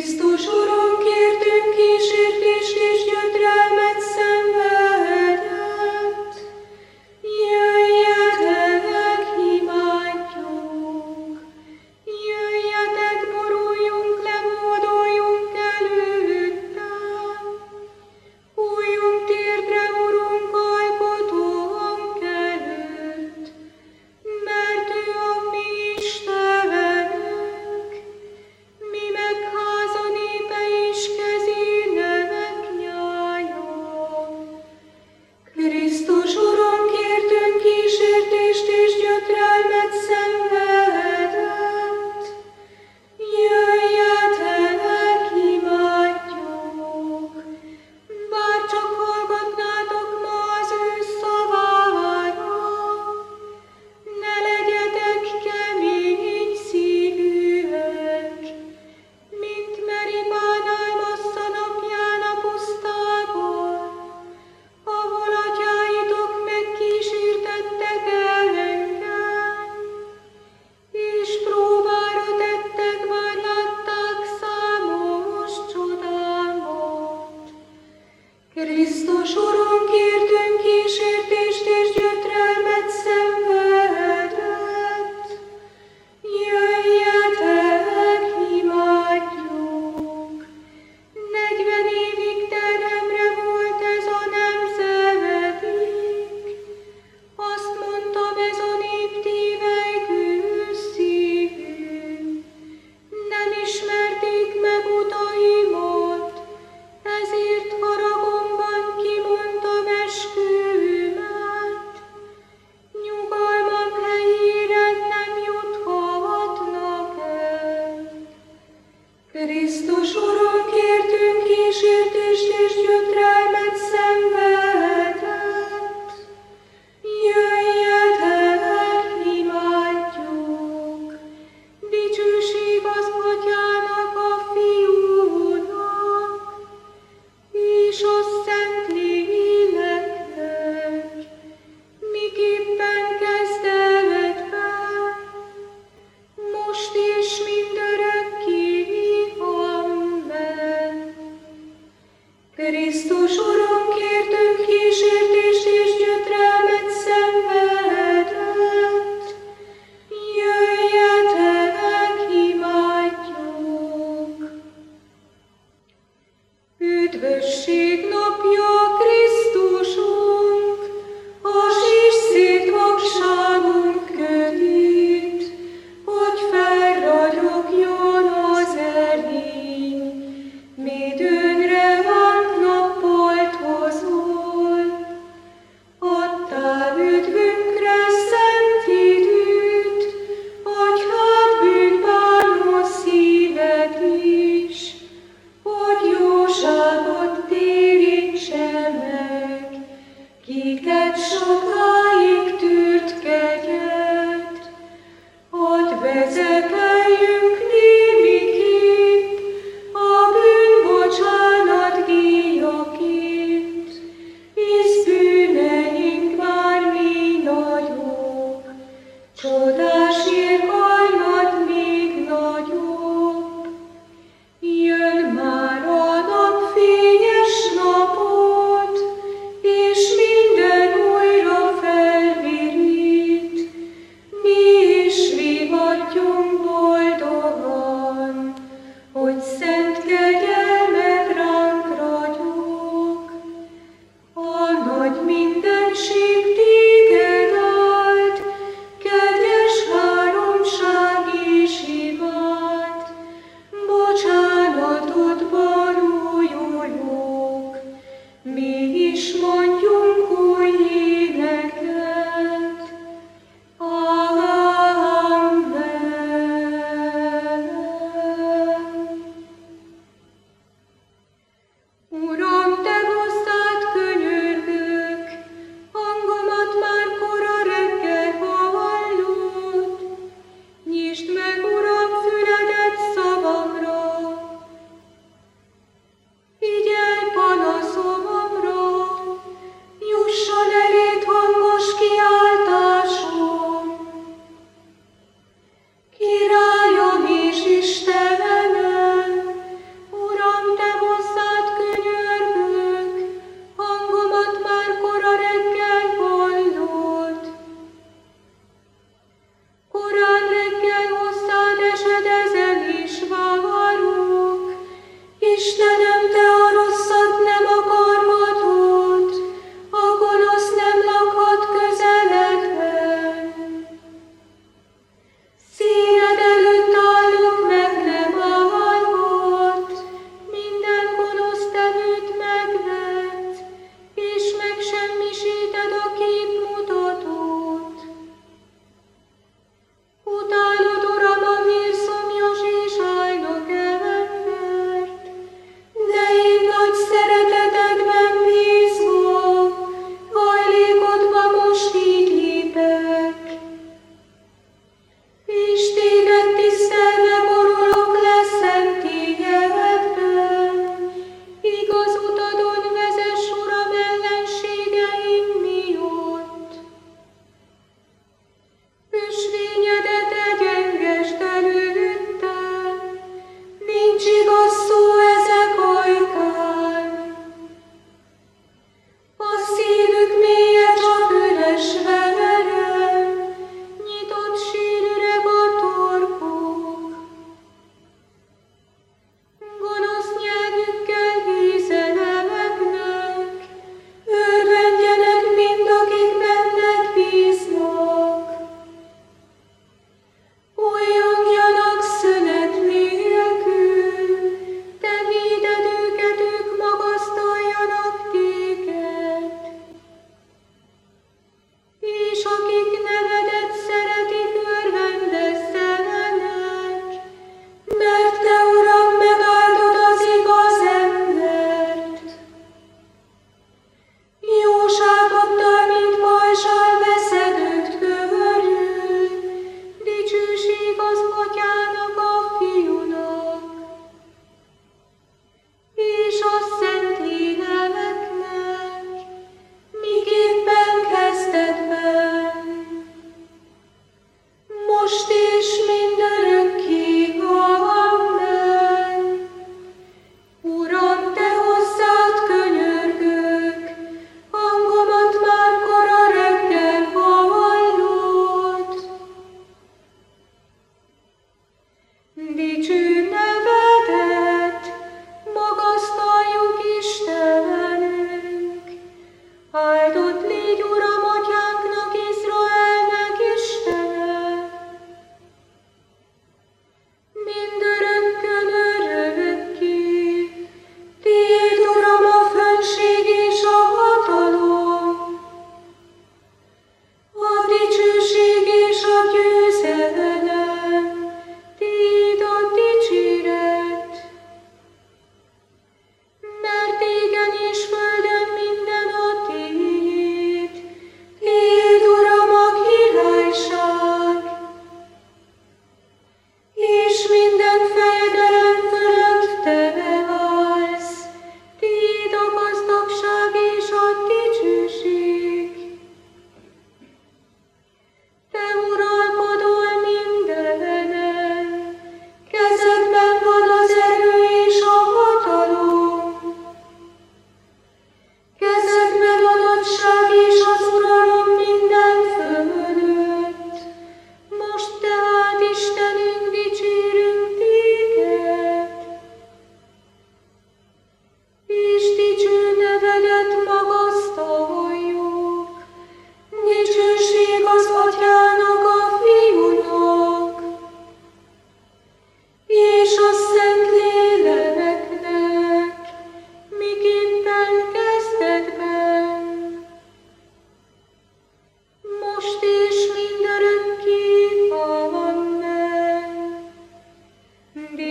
Krisztus Urunk, értünk kísértést és gyötrelmet szenvedett. Jöjjetek, imádjuk! Jöjjetek, boruljunk le, módoljunk előttem! Újjunk térdre, Urunk, alkotónk előtt, mert ő a mi Istenünk, mi meg háza népe és kezének nyája. Krisztus Urunk, értünk kísértést és gyötrelmet szenvedett. Jöjjetek, imádjuk! Bár csak hallgatnátok ma az ő szavára, ne legyetek kemény szívűek, mint Meribánál Massza napján a pusztában, ahol atyáitok megkísértettek engem, és próbára tettek, bár látták számos csodámat. Krisztus Urunk, értünk kísértést és gyötrelmet szenvedett. Jöjjetek, imádjuk! 40 évig terhemre volt ez a nemzedék. Azt mondtam, ez a nép tévelygő szívű. Nem ismerték meg utaimat, ezért haragomban kimondtam esküvőmet. Nyugalmam helyére nem juthatnak el. Krisztus Urunk, értünk kísértést és gyötrelmet szenvedett. Jöjjetek, imádjuk! Dicsőség az Atyának, a Fiúnak, és a Szentléleknek, miképpen kezdetben, most és mindörökké. Amen.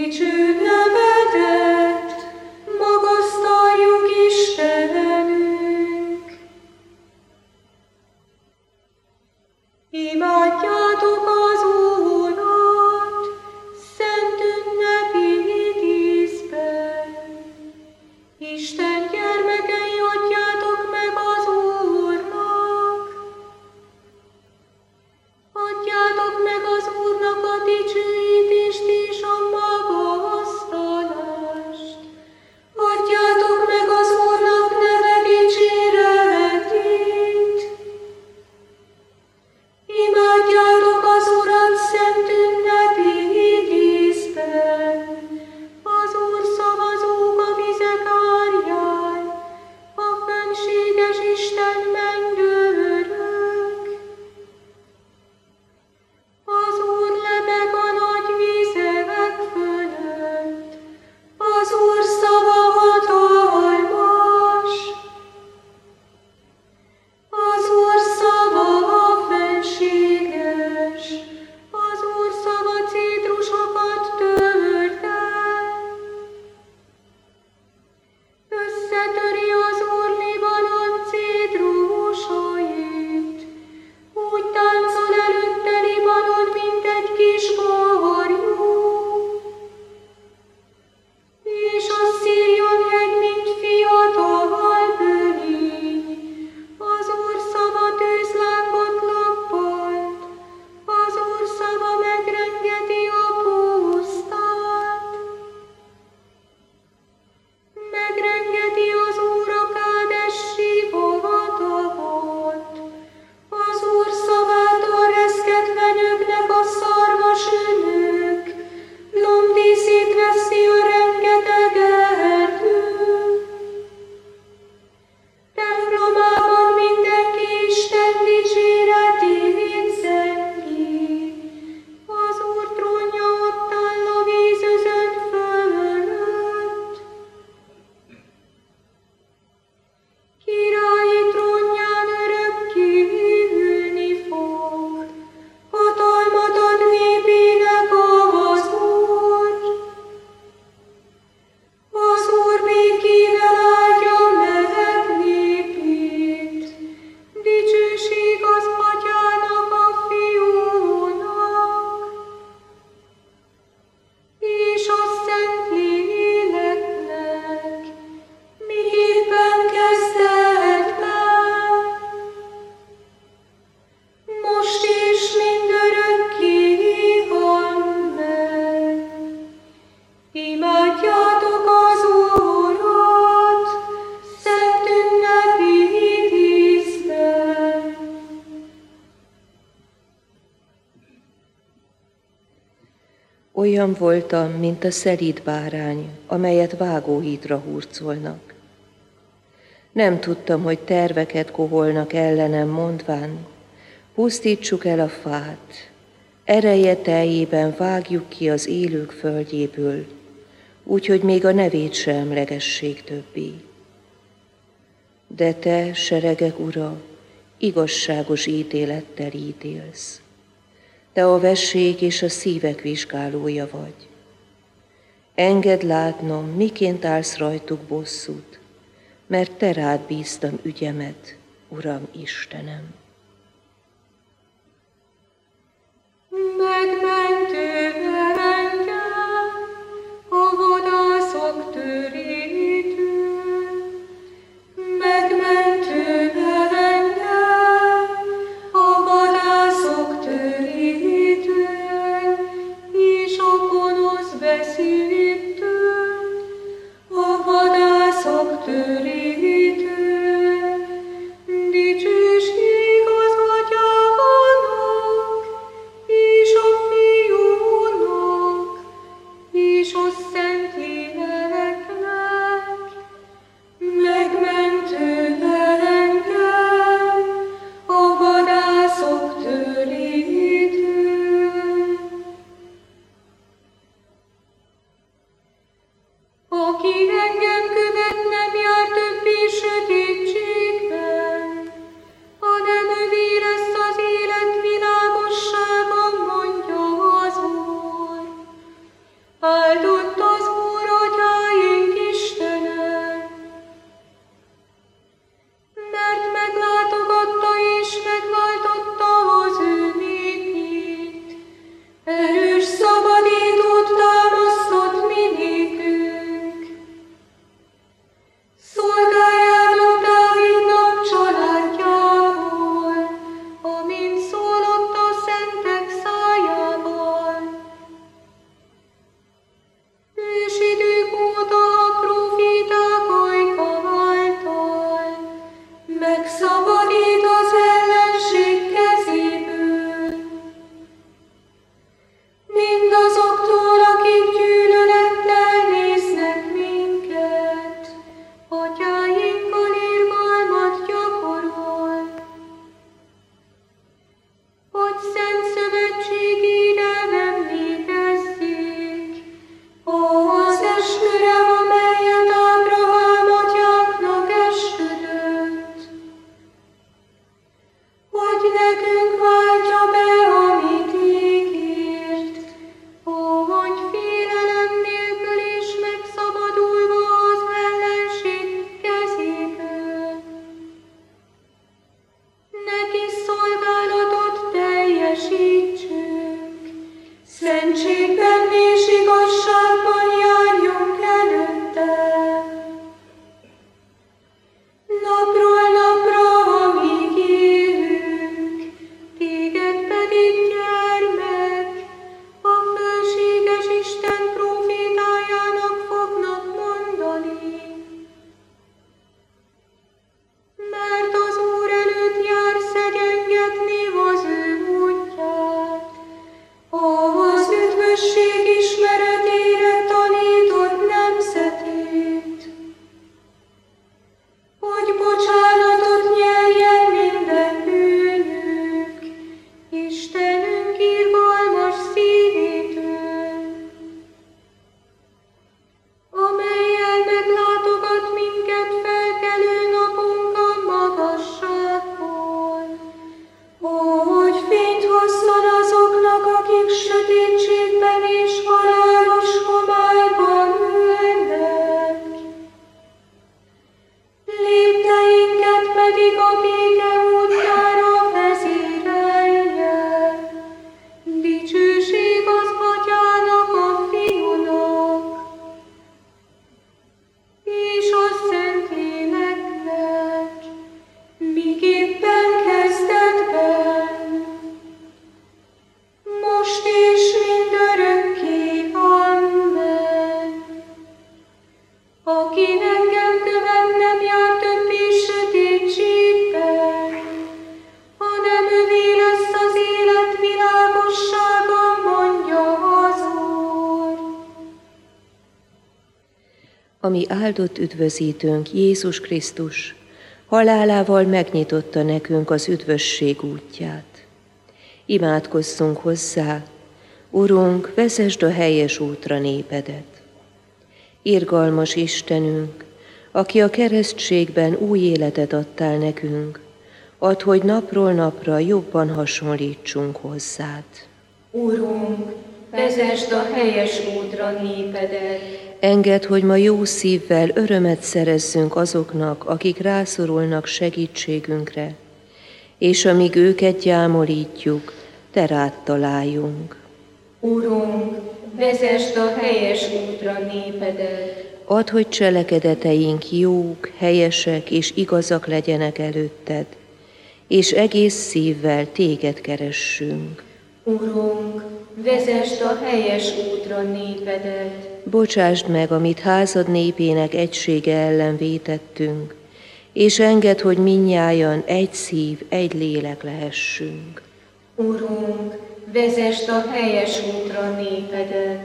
Olyan voltam, mint a szelíd bárány, amelyet vágóhídra hurcolnak. Nem tudtam, hogy terveket koholnak ellenem, mondván, pusztítsuk el a fát, ereje teljében vágjuk ki az élők földjéből, úgyhogy még a nevét se emlegessék többé. De te, seregek ura, igazságos ítélettel ítélsz. Te a vesség és a szívek vizsgálója vagy. Engedd látnom, miként állsz rajtuk bosszút, mert te rád bíztam ügyemet, Uram Istenem. Megmentél engem a vadászok törétől, megmentél engem a vadászok törétől, és a gonosz beszédtől, a vadászok törétől. Dicsőség az Atyának, és a Fiúnak, és a Szentléleknek, megmentő engem a vadászok törétől. Aki engem követ, nem jár többé sötétségben, hanem övé lesz az élet világossága, mondja az Úr. Áldott ami áldott üdvözítőnk Jézus Krisztus halálával megnyitotta nekünk az üdvösség útját. Imádkozzunk hozzá, Urunk, vezesd a helyes útra népedet. Irgalmas Istenünk, aki a keresztségben új életet adtál nekünk, add, hogy napról napra jobban hasonlítsunk hozzád. Urunk, vezesd a helyes útra népedet. Engedd, hogy ma jó szívvel örömet szerezzünk azoknak, akik rászorulnak segítségünkre, és amíg őket gyámolítjuk, te rád találjunk. Urunk, vezesd a helyes útra népedet. Add, hogy cselekedeteink jók, helyesek és igazak legyenek előtted, és egész szívvel téged keressünk. Urunk, vezesd a helyes útra népedet. Bocsásd meg, amit házad népének egysége ellen vétettünk, és engedd, hogy mindnyájan egy szív, egy lélek lehessünk. Urunk, vezesd a helyes útra népedet.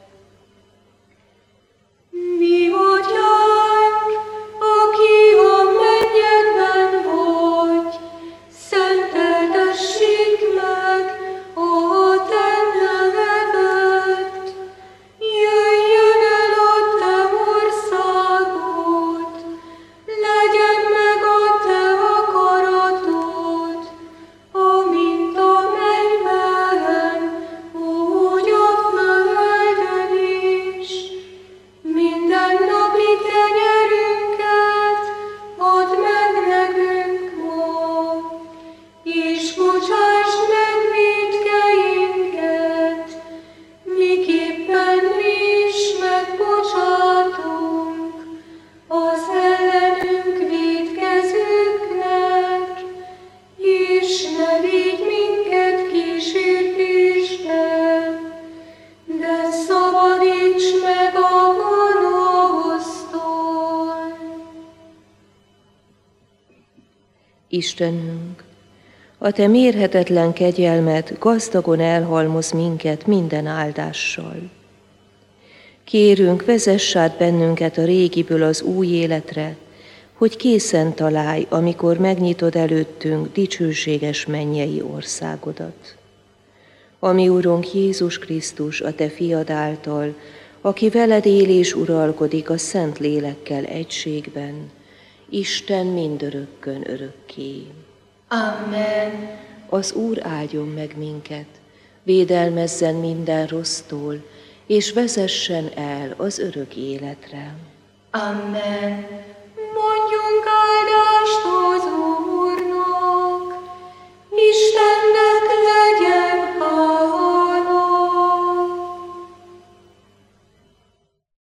Mi atyánk, aki a mennyekben vagy, szenteltessék meg a te neved. Jöjjön el a te országod, legyen meg a te akaratod, amint a mennyben, úgy a földön is. Mindennapi tenyerünket add meg nekünk ma, és bocsásd meg vétkeinket, miképpen mi is megbocsátunk az ellenünk vétkezőknek, és ne vigy minket kísértésbe, de szabadíts meg a gonosztól. Istenünk, a te mérhetetlen kegyelmed gazdagon elhalmoz minket minden áldással. Kérünk, vezess át bennünket a régiből az új életre, hogy készen találj, amikor megnyitod előttünk dicsőséges mennyei országodat. Ami Urunk Jézus Krisztus, a te fiad által, aki veled él és uralkodik a Szent Lélekkel egységben, Isten mindörökkön örökké. Amen. Az Úr áldjon meg minket, védelmezzen minden rossztól, és vezessen el az örök életre. Amen.